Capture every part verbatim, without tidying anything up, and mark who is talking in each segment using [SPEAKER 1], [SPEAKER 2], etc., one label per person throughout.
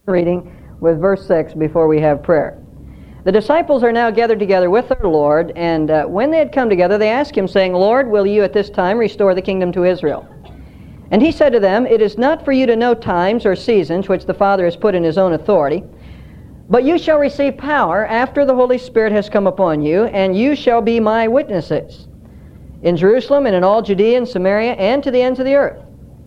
[SPEAKER 1] reading with verse six before we have prayer. The disciples are now gathered together with their Lord, and uh, when they had come together, they asked him, saying, Lord, will you at this time restore the kingdom to Israel? And he said to them, It is not for you to know times or seasons which the Father has put in his own authority, but you shall receive power after the Holy Spirit has come upon you, and you shall be my witnesses in Jerusalem and in all Judea and Samaria and to the ends of the earth.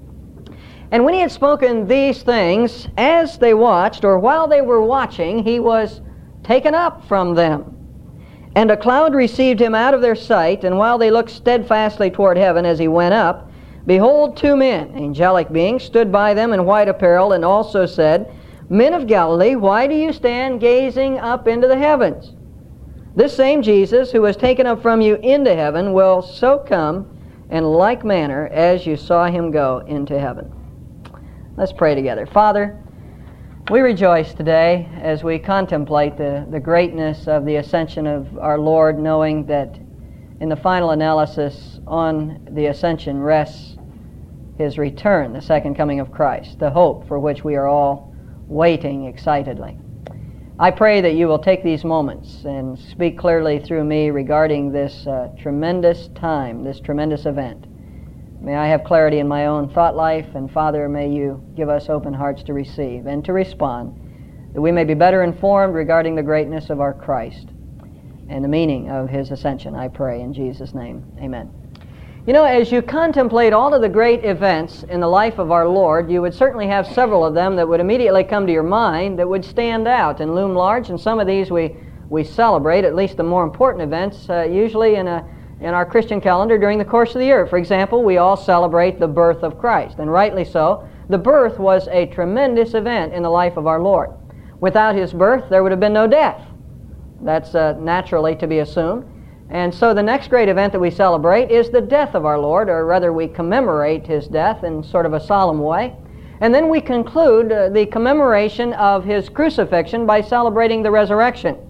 [SPEAKER 1] And when he had spoken these things, as they watched, or while they were watching, he was taken up from them. And a cloud received him out of their sight, and while they looked steadfastly toward heaven as he went up, behold, two men, angelic beings, stood by them in white apparel, and also said, Men of Galilee, why do you stand gazing up into the heavens? This same Jesus, who was taken up from you into heaven, will so come in like manner as you saw him go into heaven. Let's pray together. Father, we rejoice today as we contemplate the, the greatness of the ascension of our Lord, knowing that in the final analysis on the ascension rests his return, the second coming of Christ, the hope for which we are all waiting excitedly. I pray that you will take these moments and speak clearly through me regarding this uh, tremendous time, this tremendous event. May I have clarity in my own thought life, and Father, may you give us open hearts to receive and to respond, that we may be better informed regarding the greatness of our Christ and the meaning of his ascension. I pray in Jesus' name. Amen. You know, as you contemplate all of the great events in the life of our Lord, you would certainly have several of them that would immediately come to your mind that would stand out and loom large, and some of these we, we celebrate, at least the more important events, uh, usually in a in our Christian calendar during the course of the year. For example, we all celebrate the birth of Christ, and rightly so. The birth was a tremendous event in the life of our Lord. Without his birth, there would have been no death. That's uh, naturally to be assumed. And so the next great event that we celebrate is the death of our Lord, or rather we commemorate his death in sort of a solemn way. And then we conclude uh, the commemoration of his crucifixion by celebrating the resurrection.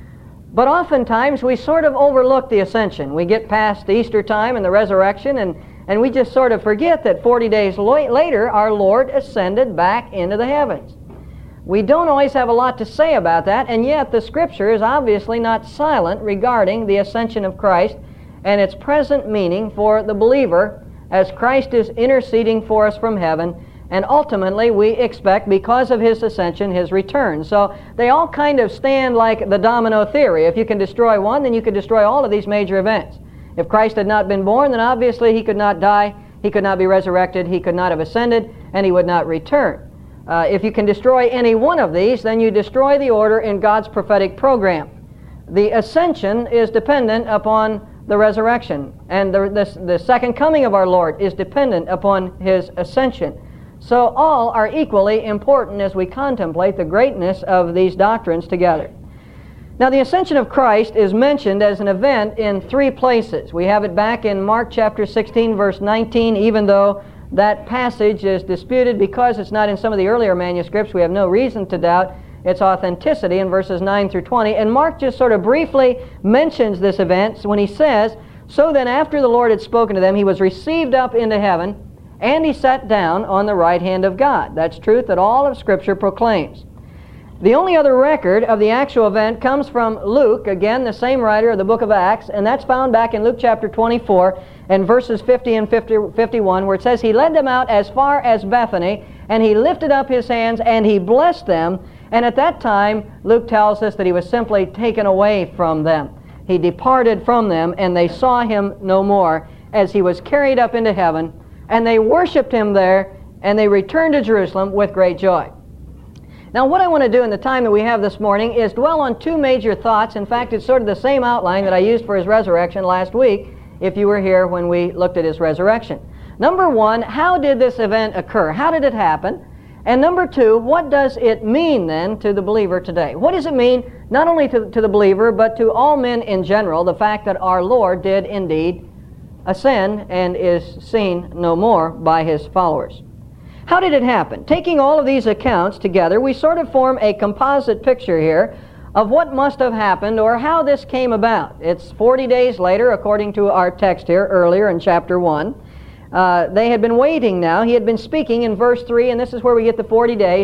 [SPEAKER 1] But oftentimes we sort of overlook the ascension. We get past Easter time and the resurrection, and, and we just sort of forget that forty days lo- later our Lord ascended back into the heavens. We don't always have a lot to say about that, and yet the Scripture is obviously not silent regarding the ascension of Christ and its present meaning for the believer as Christ is interceding for us from heaven. And ultimately, we expect, because of his ascension, his return. So they all kind of stand like the domino theory. If you can destroy one, then you can destroy all of these major events. If Christ had not been born, then obviously he could not die, he could not be resurrected, he could not have ascended, and he would not return. Uh, if you can destroy any one of these, then you destroy the order in God's prophetic program. The ascension is dependent upon the resurrection, and the, the, the second coming of our Lord is dependent upon his ascension. So all are equally important as we contemplate the greatness of these doctrines together. Now, the ascension of Christ is mentioned as an event in three places. We have it back in Mark chapter sixteen, verse nineteen, even though that passage is disputed because it's not in some of the earlier manuscripts. We have no reason to doubt its authenticity in verses nine through twenty. And Mark just sort of briefly mentions this event when he says, So then after the Lord had spoken to them, he was received up into heaven, and he sat down on the right hand of God. That's truth that all of Scripture proclaims. The only other record of the actual event comes from Luke, again the same writer of the book of Acts, and that's found back in Luke chapter twenty-four and verses fifty and fifty, fifty-one, where it says, He led them out as far as Bethany, and he lifted up his hands and he blessed them. And at that time, Luke tells us that he was simply taken away from them. He departed from them, and they saw him no more as he was carried up into heaven. And they worshiped him there, and they returned to Jerusalem with great joy. Now, what I want to do in the time that we have this morning is dwell on two major thoughts. In fact, it's sort of the same outline that I used for his resurrection last week, if you were here when we looked at his resurrection. Number one, how did this event occur? How did it happen? And number two, what does it mean then to the believer today? What does it mean not only to, to the believer, but to all men in general, the fact that our Lord did indeed ascend and is seen no more by his followers? How did it happen? Taking all of these accounts together, we sort of form a composite picture here of what must have happened or how this came about. It's forty days later, according to our text here earlier in chapter one. Uh, they had been waiting now. He had been speaking in verse three, and this is where we get the forty days.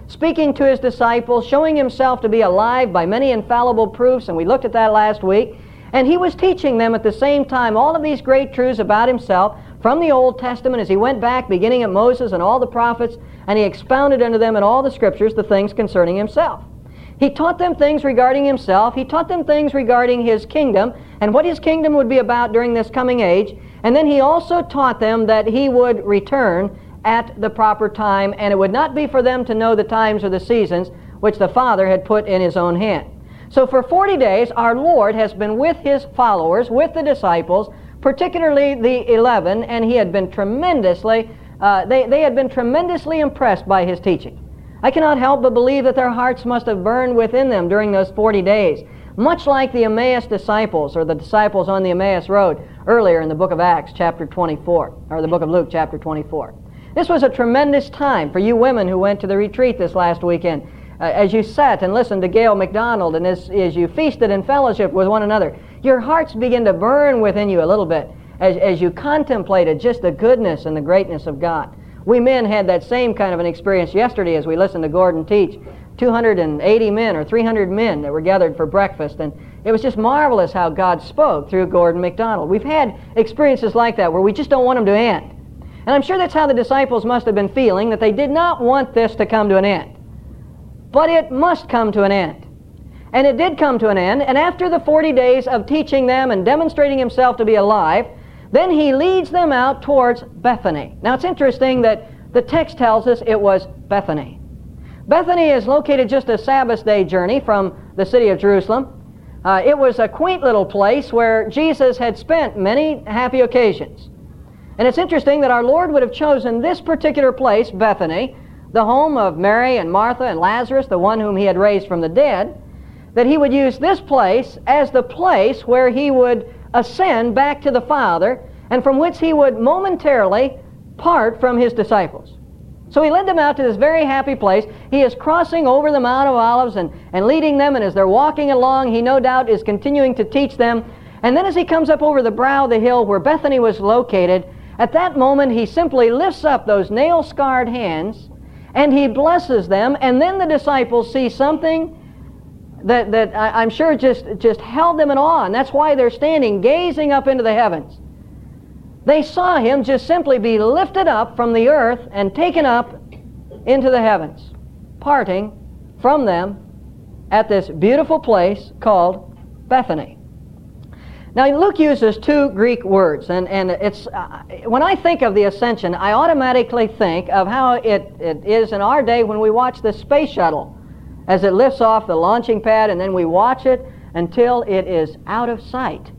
[SPEAKER 1] speaking to his disciples, showing himself to be alive by many infallible proofs, and we looked at that last week. And he was teaching them at the same time all of these great truths about himself from the Old Testament as he went back, beginning at Moses and all the prophets, and he expounded unto them in all the Scriptures the things concerning himself. He taught them things regarding himself. He taught them things regarding his kingdom and what his kingdom would be about during this coming age. And then he also taught them that he would return at the proper time, and it would not be for them to know the times or the seasons which the Father had put in his own hand. So for forty days, our Lord has been with his followers, with the disciples, particularly the eleven, and he had been tremendously, uh, they, they had been tremendously impressed by his teaching. I cannot help but believe that their hearts must have burned within them during those forty days, much like the Emmaus disciples, or the disciples on the Emmaus Road, earlier in the book of Acts, chapter twenty-four, or the book of Luke, chapter twenty-four. This was a tremendous time for you women who went to the retreat this last weekend. Uh, as you sat and listened to Gail McDonald, and as, as you feasted in fellowship with one another, your hearts begin to burn within you a little bit as, as you contemplated just the goodness and the greatness of God. We men had that same kind of an experience yesterday as we listened to Gordon teach. two hundred eighty men or three hundred men that were gathered for breakfast, and it was just marvelous how God spoke through Gordon McDonald. We've had experiences like that where we just don't want them to end. And I'm sure that's how the disciples must have been feeling, that they did not want this to come to an end. But it must come to an end. And it did come to an end, and after the forty days of teaching them and demonstrating himself to be alive, then he leads them out towards Bethany. Now it's interesting that the text tells us it was Bethany. Bethany is located just a Sabbath day journey from the city of Jerusalem. Uh, it was a quaint little place where Jesus had spent many happy occasions. And it's interesting that our Lord would have chosen this particular place, Bethany, the home of Mary and Martha and Lazarus, the one whom he had raised from the dead, that he would use this place as the place where he would ascend back to the Father, and from which he would momentarily part from his disciples. So he led them out to this very happy place. He is crossing over the Mount of Olives and, and leading them, and as they're walking along, he no doubt is continuing to teach them. And then as he comes up over the brow of the hill where Bethany was located, at that moment he simply lifts up those nail-scarred hands and he blesses them, and then the disciples see something that, that I, I'm sure just, just held them in awe, and that's why they're standing gazing up into the heavens. They saw him just simply be lifted up from the earth and taken up into the heavens, parting from them at this beautiful place called Bethany. Now Luke uses two Greek words, and, and it's uh, when I think of the ascension, I automatically think of how it, it is in our day when we watch the space shuttle as it lifts off the launching pad, and then we watch it until it is out of sight.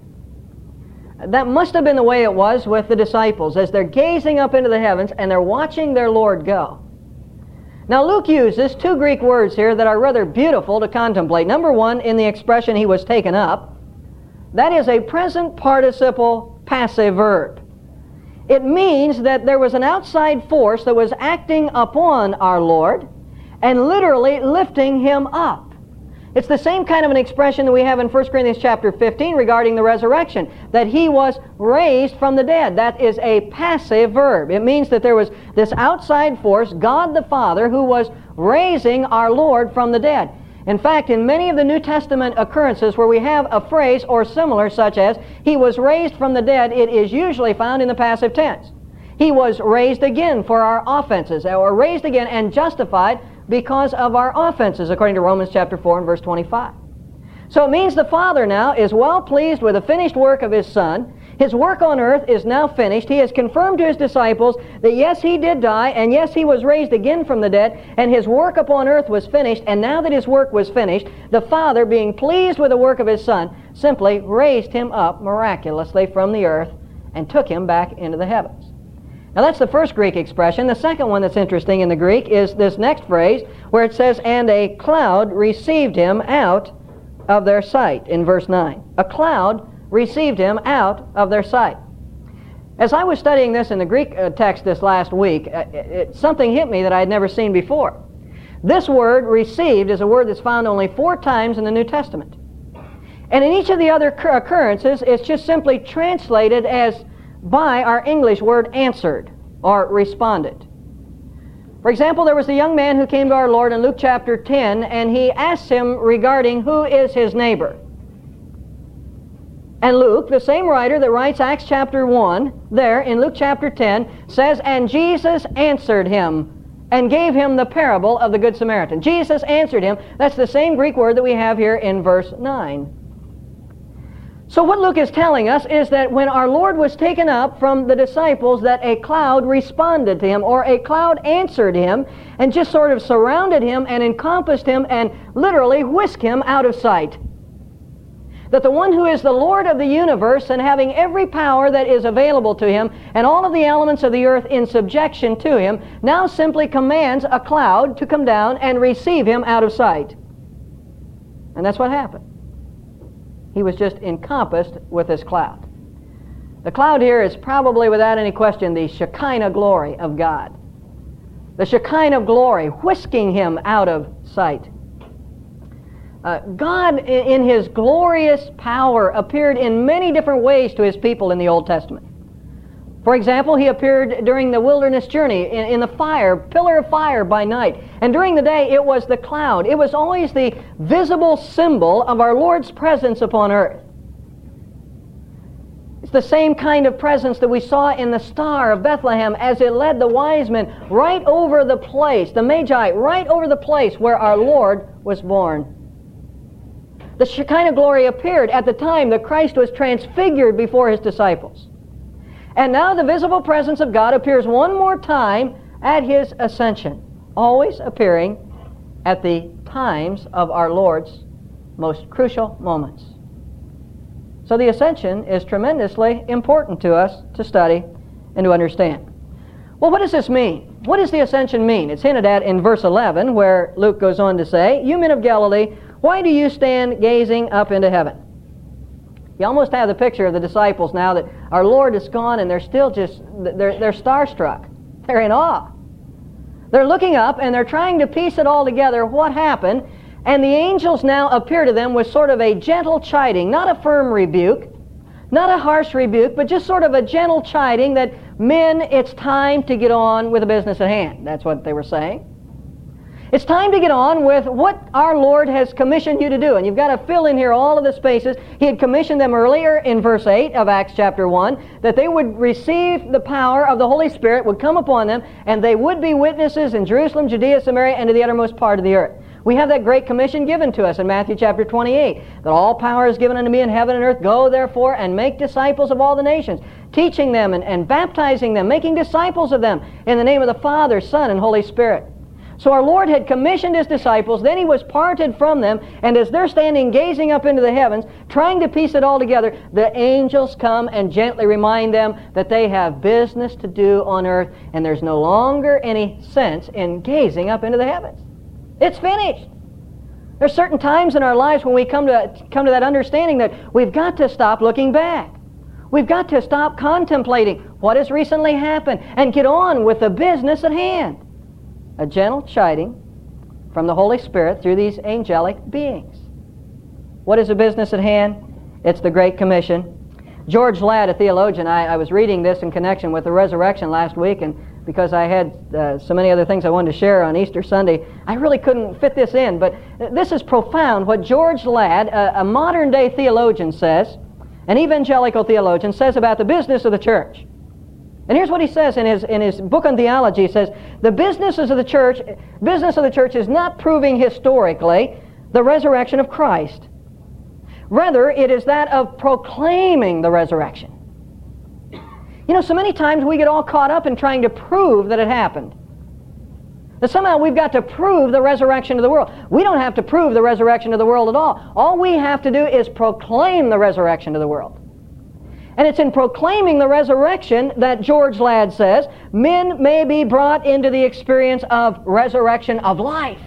[SPEAKER 1] That must have been the way it was with the disciples as they're gazing up into the heavens and they're watching their Lord go. Now Luke uses two Greek words here that are rather beautiful to contemplate. Number one, in the expression he was taken up, that is a present participle passive verb. It means that there was an outside force that was acting upon our Lord and literally lifting him up. It's the same kind of an expression that we have in First Corinthians chapter fifteen regarding the resurrection, that he was raised from the dead. That is a passive verb. It means that there was this outside force, God the Father, who was raising our Lord from the dead. In fact, in many of the New Testament occurrences where we have a phrase or similar such as, he was raised from the dead, it is usually found in the passive tense. He was raised again for our offenses, or raised again and justified because of our offenses, according to Romans chapter four and verse twenty-five. So it means the Father now is well pleased with the finished work of his Son. His work on earth is now finished. He has confirmed to his disciples that yes, he did die, and yes, he was raised again from the dead, and his work upon earth was finished, and now that his work was finished, the Father, being pleased with the work of his Son, simply raised him up miraculously from the earth and took him back into the heavens. Now that's the first Greek expression. The second one that's interesting in the Greek is this next phrase where it says, and a cloud received him out of their sight, in verse nine. A cloud received him out of their sight. As I was studying this in the Greek uh, text this last week, uh, it, it, something hit me that I had never seen before. This word, received, is a word that's found only four times in the New Testament. And in each of the other cur- occurrences, it's just simply translated as by our English word answered or responded. For example, there was a young man who came to our Lord in Luke chapter ten, and he asked him regarding who is his neighbor. And Luke, the same writer that writes Acts chapter one, there in Luke chapter ten, says, "And Jesus answered him and gave him the parable of the Good Samaritan." Jesus answered him. That's the same Greek word that we have here in verse nine. So what Luke is telling us is that when our Lord was taken up from the disciples, that a cloud responded to him, or a cloud answered him, and just sort of surrounded him and encompassed him and literally whisked him out of sight. That the one who is the Lord of the universe and having every power that is available to him and all of the elements of the earth in subjection to him now simply commands a cloud to come down and receive him out of sight. And that's what happened. He was just encompassed with this cloud. The cloud here is probably without any question the Shekinah glory of God. The Shekinah glory whisking him out of sight. Uh, God in His glorious power appeared in many different ways to His people in the Old Testament. For example, He appeared during the wilderness journey in, in the fire, pillar of fire by night. And during the day it was the cloud. It was always the visible symbol of our Lord's presence upon earth. It's the same kind of presence that we saw in the star of Bethlehem as it led the wise men right over the place, the Magi, right over the place where our Lord was born. The Shekinah glory appeared at the time that Christ was transfigured before His disciples. And now the visible presence of God appears one more time at His ascension, always appearing at the times of our Lord's most crucial moments. So the ascension is tremendously important to us to study and to understand. Well, what does this mean? What does the ascension mean? It's hinted at in verse eleven, where Luke goes on to say, "You men of Galilee, why do you stand gazing up into heaven?" You almost have the picture of the disciples now that our Lord is gone and they're still just, they're, they're starstruck. They're in awe. They're looking up and they're trying to piece it all together, what happened, and the angels now appear to them with sort of a gentle chiding, not a firm rebuke, not a harsh rebuke, but just sort of a gentle chiding that, men, it's time to get on with the business at hand. That's what they were saying. It's time to get on with what our Lord has commissioned you to do. And you've got to fill in here all of the spaces. He had commissioned them earlier in verse eight of Acts chapter one, that they would receive the power of the Holy Spirit, would come upon them, and they would be witnesses in Jerusalem, Judea, Samaria, and to the uttermost part of the earth. We have that great commission given to us in Matthew chapter twenty-eight, that all power is given unto me in heaven and earth. Go therefore and make disciples of all the nations, teaching them and, and baptizing them, making disciples of them in the name of the Father, Son, and Holy Spirit. So our Lord had commissioned His disciples, then He was parted from them, and as they're standing gazing up into the heavens, trying to piece it all together, the angels come and gently remind them that they have business to do on earth, and there's no longer any sense in gazing up into the heavens. It's finished. There's certain times in our lives when we come to, come to that understanding that we've got to stop looking back. We've got to stop contemplating what has recently happened and get on with the business at hand. A gentle chiding from the Holy Spirit through these angelic beings. What is the business at hand? It's the Great Commission. George Ladd, a theologian, I, I was reading this in connection with the resurrection last week, and because I had uh, so many other things I wanted to share on Easter Sunday, I really couldn't fit this in, but this is profound. What George Ladd, a, a modern-day theologian, says, an evangelical theologian, says about the business of the church. And here's what he says in his, in his book on theology. He says, the businesses of the church, business of the church is not proving historically the resurrection of Christ. Rather, it is that of proclaiming the resurrection. You know, so many times we get all caught up in trying to prove that it happened. That somehow we've got to prove the resurrection of the world. We don't have to prove the resurrection of the world at all. All we have to do is proclaim the resurrection of the world. And it's in proclaiming the resurrection that George Ladd says, men may be brought into the experience of resurrection of life.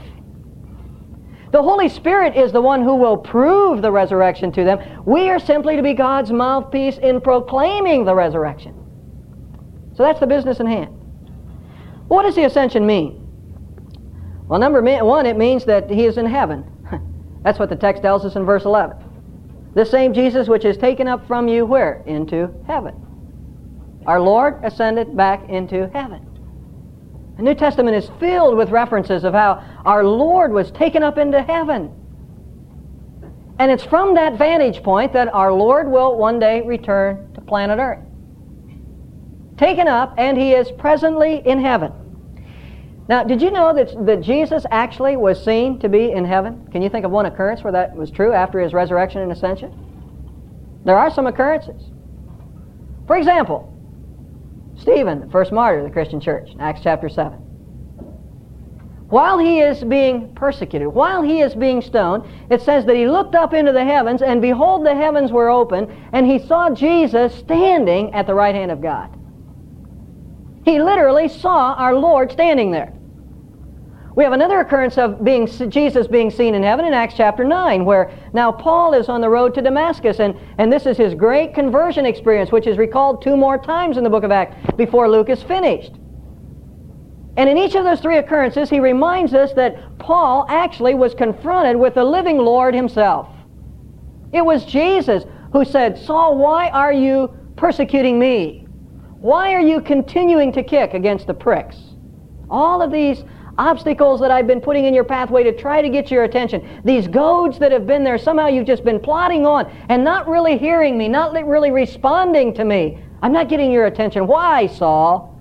[SPEAKER 1] The Holy Spirit is the one who will prove the resurrection to them. We are simply to be God's mouthpiece in proclaiming the resurrection. So that's the business in hand. What does the ascension mean? Well, number one, it means that He is in heaven. That's what the text tells us in verse eleven. The same Jesus which is taken up from you where? Into heaven. Our Lord ascended back into heaven. The New Testament is filled with references of how our Lord was taken up into heaven. And it's from that vantage point that our Lord will one day return to planet Earth. Taken up, and He is presently in heaven. Now, did you know that, that Jesus actually was seen to be in heaven? Can you think of one occurrence where that was true after His resurrection and ascension? There are some occurrences. For example, Stephen, the first martyr of the Christian church, in Acts chapter seven. While he is being persecuted, while he is being stoned, it says that he looked up into the heavens, and behold, the heavens were open, and he saw Jesus standing at the right hand of God. He literally saw our Lord standing there. We have another occurrence of being Jesus being seen in heaven in Acts chapter nine, where now Paul is on the road to Damascus, and, and this is his great conversion experience, which is recalled two more times in the book of Acts before Luke is finished. And in each of those three occurrences, he reminds us that Paul actually was confronted with the living Lord Himself. It was Jesus who said, Saul, why are you persecuting me? Why are you continuing to kick against the pricks? All of these obstacles that I've been putting in your pathway to try to get your attention, these goads that have been there, somehow you've just been plodding on and not really hearing me, not really responding to me. I'm not getting your attention. Why, Saul?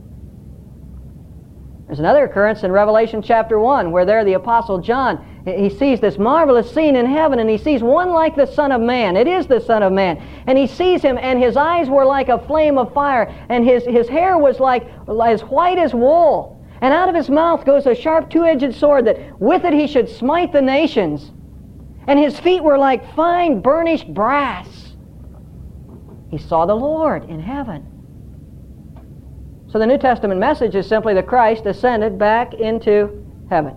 [SPEAKER 1] There's another occurrence in Revelation chapter one where there the Apostle John, he sees this marvelous scene in heaven, and he sees one like the Son of Man. It is the Son of Man. And he sees Him, and His eyes were like a flame of fire, and his, his hair was like as white as wool. And out of His mouth goes a sharp two-edged sword, that with it He should smite the nations. And His feet were like fine burnished brass. He saw the Lord in heaven. So the New Testament message is simply that Christ ascended back into heaven.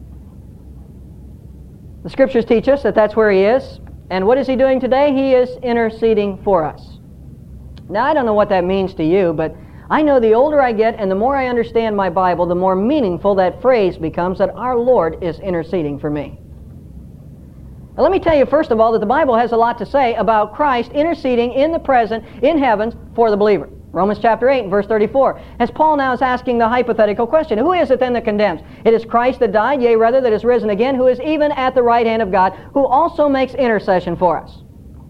[SPEAKER 1] The Scriptures teach us that that's where He is. And what is He doing today? He is interceding for us. Now, I don't know what that means to you, but I know the older I get and the more I understand my Bible, the more meaningful that phrase becomes, that our Lord is interceding for me. Now, let me tell you first of all that the Bible has a lot to say about Christ interceding in the present, in heavens, for the believer. Romans chapter eight and verse thirty-four. As Paul now is asking the hypothetical question, who is it then that condemns? It is Christ that died, yea, rather that is risen again, who is even at the right hand of God, who also makes intercession for us.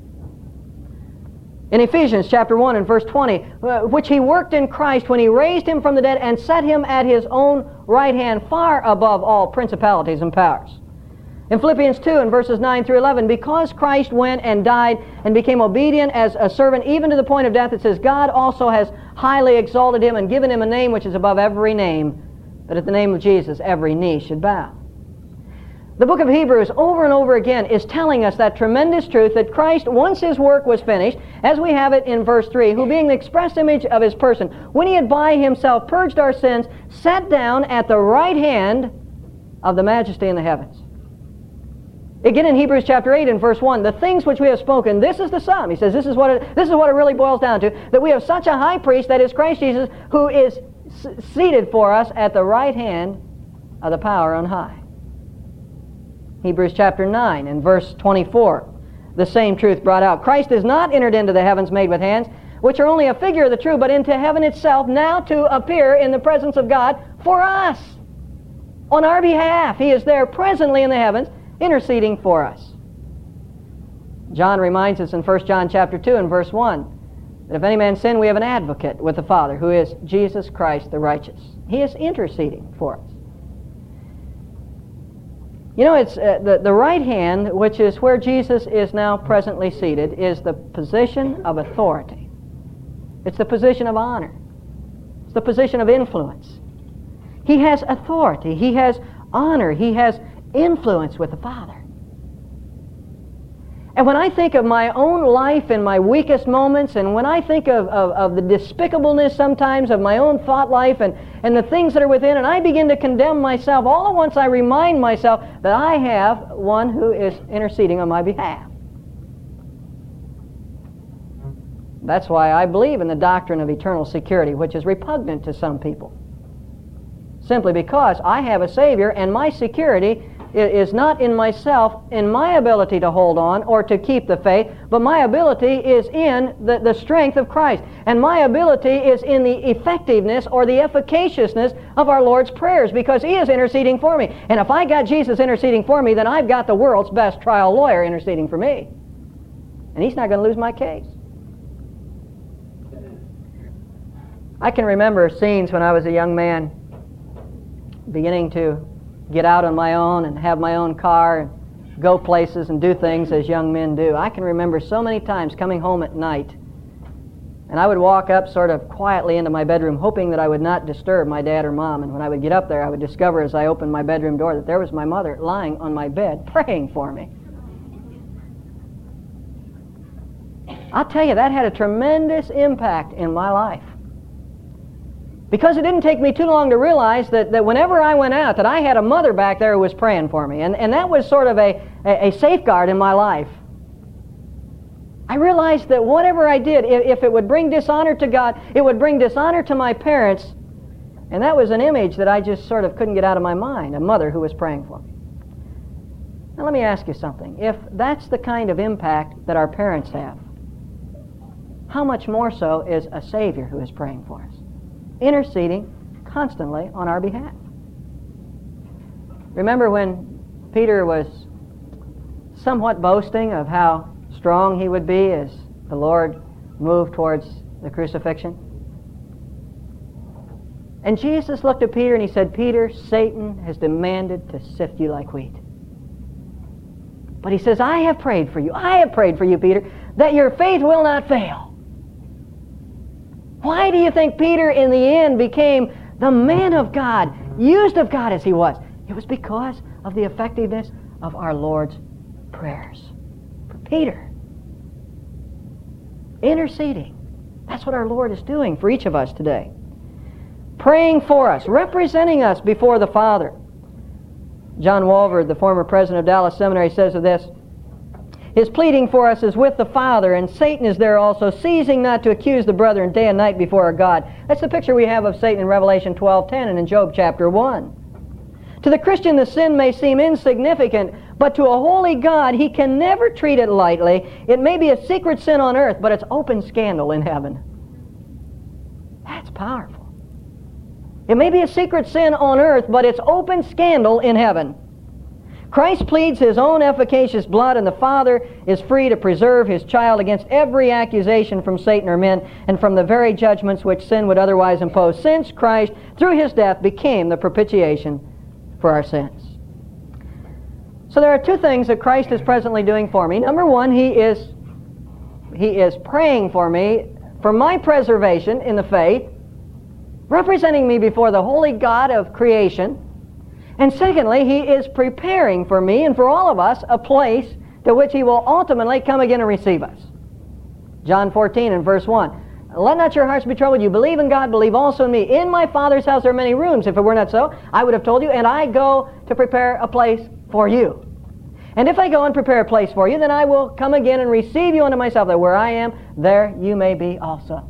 [SPEAKER 1] In Ephesians chapter one and verse twenty, uh, which He worked in Christ when He raised Him from the dead and set Him at His own right hand, far above all principalities and powers. In Philippians two and verses nine through eleven, because Christ went and died and became obedient as a servant even to the point of death, it says, God also has highly exalted Him and given Him a name which is above every name, that at the name of Jesus every knee should bow. The book of Hebrews over and over again is telling us that tremendous truth that Christ, once His work was finished, as we have it in verse three, who being the express image of His person, when He had by Himself purged our sins, sat down at the right hand of the Majesty in the heavens. Again in Hebrews chapter eight and verse one, the things which we have spoken, this is the sum. He says this is what it, this is what it really boils down to, that we have such a high priest, that is Christ Jesus, who is s- seated for us at the right hand of the power on high. Hebrews chapter nine and verse twenty-four, the same truth brought out. Christ is not entered into the heavens made with hands, which are only a figure of the true, but into heaven itself, now to appear in the presence of God for us. On our behalf, He is there presently in the heavens, interceding for us. John reminds us in First John chapter two and verse one, that if any man sin, we have an advocate with the Father, who is Jesus Christ the righteous. He is interceding for us. You know, it's uh, the, the right hand, which is where Jesus is now presently seated, is the position of authority. It's the position of honor. It's the position of influence. He has authority. He has honor. He has influence with the Father. And when I think of my own life in my weakest moments, and when I think of, of, of the despicableness sometimes of my own thought life and, and the things that are within, and I begin to condemn myself, all at once I remind myself that I have one who is interceding on my behalf. That's why I believe in the doctrine of eternal security, which is repugnant to some people. Simply because I have a Savior, and my security is not in myself, in my ability to hold on or to keep the faith, but my ability is in the, the strength of Christ. And my ability is in the effectiveness or the efficaciousness of our Lord's prayers, because He is interceding for me. And if I got Jesus interceding for me, then I've got the world's best trial lawyer interceding for me. And He's not going to lose my case. I can remember scenes when I was a young man, beginning to get out on my own and have my own car and go places and do things as young men do. I can remember so many times coming home at night, and I would walk up sort of quietly into my bedroom, hoping that I would not disturb my dad or mom. And when I would get up there, I would discover as I opened my bedroom door that there was my mother lying on my bed praying for me. I'll tell you, that had a tremendous impact in my life. Because it didn't take me too long to realize that, that whenever I went out, that I had a mother back there who was praying for me. And, and that was sort of a, a, a safeguard in my life. I realized that whatever I did, if, if it would bring dishonor to God, it would bring dishonor to my parents. And that was an image that I just sort of couldn't get out of my mind, a mother who was praying for me. Now let me ask you something. If that's the kind of impact that our parents have, how much more so is a Savior who is praying for us, interceding constantly on our behalf? Remember when Peter was somewhat boasting of how strong he would be as the Lord moved towards the crucifixion? And Jesus looked at Peter and He said, "Peter, Satan has demanded to sift you like wheat. But He says, I have prayed for you. I have prayed for you, Peter, that your faith will not fail." Why do you think Peter in the end became the man of God, used of God as he was? It was because of the effectiveness of our Lord's prayers for Peter. Interceding. That's what our Lord is doing for each of us today. Praying for us, representing us before the Father. John Walvoord, the former president of Dallas Seminary, says of this, "His pleading for us is with the Father, and Satan is there also, ceasing not to accuse the brethren day and night before our God." That's the picture we have of Satan in Revelation twelve ten and in Job chapter one. To the Christian, the sin may seem insignificant, but to a holy God, He can never treat it lightly. It may be a secret sin on earth, but it's open scandal in heaven. That's powerful. It may be a secret sin on earth, but it's open scandal in heaven. Christ pleads His own efficacious blood, and the Father is free to preserve His child against every accusation from Satan or men and from the very judgments which sin would otherwise impose, since Christ, through His death, became the propitiation for our sins. So there are two things that Christ is presently doing for me. Number one, He is, He is praying for me for my preservation in the faith, representing me before the holy God of creation. And secondly, He is preparing for me and for all of us a place to which He will ultimately come again and receive us. John fourteen and verse one. "Let not your hearts be troubled. You believe in God, believe also in me. In my Father's house there are many rooms. If it were not so, I would have told you, and I go to prepare a place for you. And if I go and prepare a place for you, then I will come again and receive you unto myself, that where I am, there you may be also."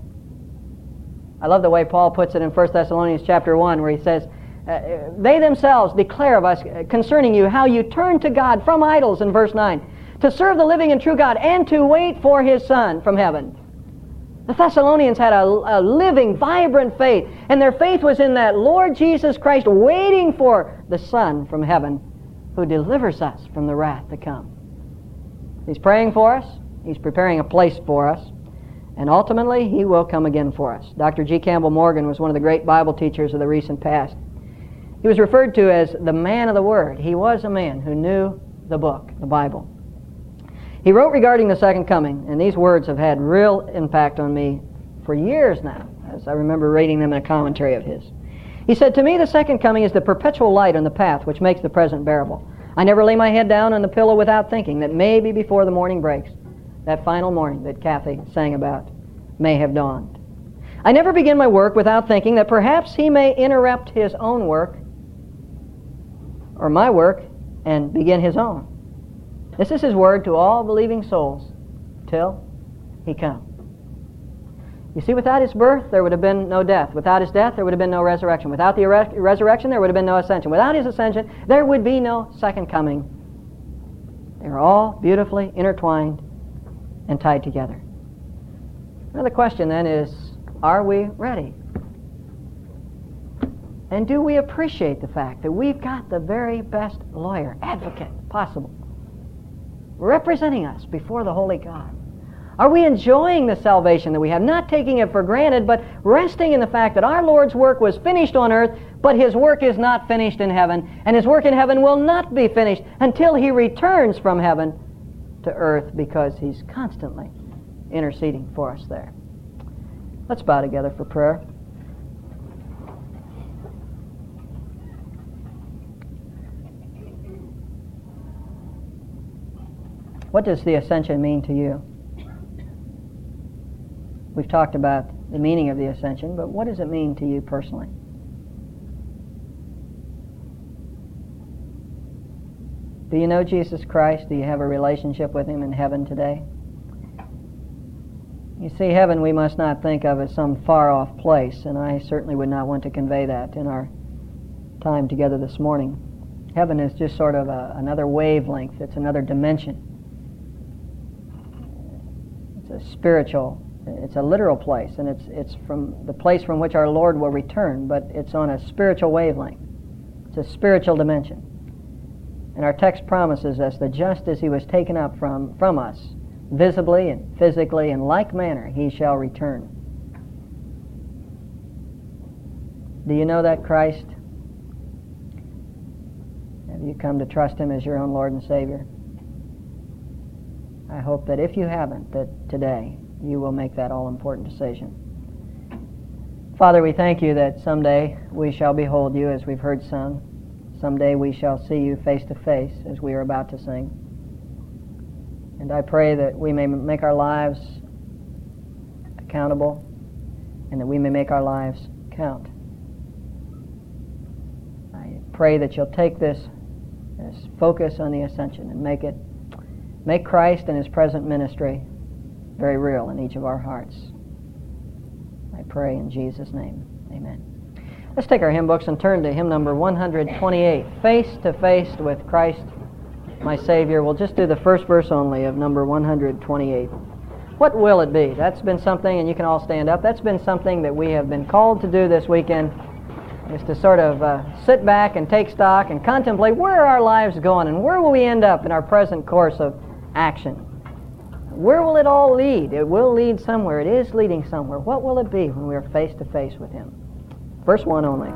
[SPEAKER 1] I love the way Paul puts it in First Thessalonians chapter one, where he says, Uh, they themselves declare of us concerning you how you turn to God from idols, in verse nine, to serve the living and true God, and to wait for His Son from heaven. The Thessalonians had a, a living, vibrant faith, and their faith was in that Lord Jesus Christ, waiting for the Son from heaven who delivers us from the wrath to come. He's praying for us. He's preparing a place for us. And ultimately, He will come again for us. Doctor G. Campbell Morgan was one of the great Bible teachers of the recent past. He was referred to as the man of the Word. He was a man who knew the book, the Bible. He wrote regarding the second coming, and these words have had real impact on me for years now, as I remember reading them in a commentary of his. He said, "To me the second coming is the perpetual light on the path which makes the present bearable. I never lay my head down on the pillow without thinking that maybe before the morning breaks, that final morning that Kathy sang about, may have dawned. I never begin my work without thinking that perhaps He may interrupt His own work or my work and begin His own. This is His word to all believing souls till He comes." You see, without His birth, there would have been no death. Without His death, there would have been no resurrection. Without the ere- resurrection, there would have been no ascension. Without His ascension, there would be no second coming. They're all beautifully intertwined and tied together. Now the question then is, are we ready? And do we appreciate the fact that we've got the very best lawyer, advocate possible, representing us before the holy God? Are we enjoying the salvation that we have, not taking it for granted, but resting in the fact that our Lord's work was finished on earth, but His work is not finished in heaven, and His work in heaven will not be finished until He returns from heaven to earth, because He's constantly interceding for us there. Let's bow together for prayer. What does the ascension mean to you? We've talked about the meaning of the ascension, but what does it mean to you personally? Do you know Jesus Christ? Do you have a relationship with Him in heaven today? You see, heaven we must not think of as some far-off place, and I certainly would not want to convey that in our time together this morning. Heaven is just sort of a, another wavelength. It's another dimension. It's a spiritual, it's a literal place, and it's it's from the place from which our Lord will return, but it's on a spiritual wavelength. It's a spiritual dimension. And our text promises us that just as He was taken up from, from us, visibly and physically, in like manner, He shall return. Do you know that Christ? Have you come to trust Him as your own Lord and Savior? I hope that if you haven't, that today you will make that all-important decision. Father, we thank You that someday we shall behold You as we've heard sung. Someday we shall see You face to face as we are about to sing. And I pray that we may make our lives accountable and that we may make our lives count. I pray that You'll take this, this focus on the ascension and make it Make Christ and His present ministry very real in each of our hearts. I pray in Jesus' name. Amen. Let's take our hymn books and turn to hymn number one twenty-eight, Face to Face with Christ, my Savior. We'll just do the first verse only of number one twenty-eight. What will it be? That's been something, and you can all stand up, that's been something that we have been called to do this weekend, is to sort of uh, sit back and take stock and contemplate where are our lives going and where will we end up in our present course of action. Where will it all lead? It will lead somewhere. It is leading somewhere. What will it be when we are face to face with Him? Verse one only.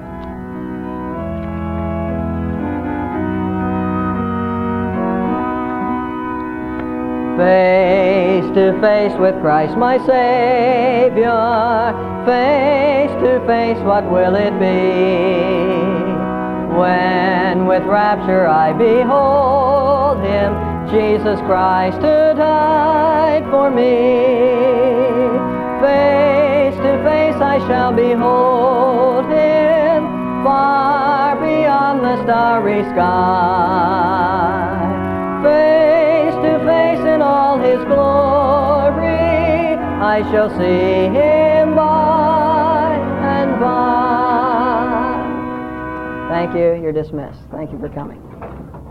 [SPEAKER 1] Face to face with Christ my Savior, face to face what will it be? When with rapture I behold Him, Jesus Christ who died for me. Face to face I shall behold Him, far beyond the starry sky. Face to face in all His glory, I shall see Him by and by. Thank you. You're dismissed. Thank you for coming.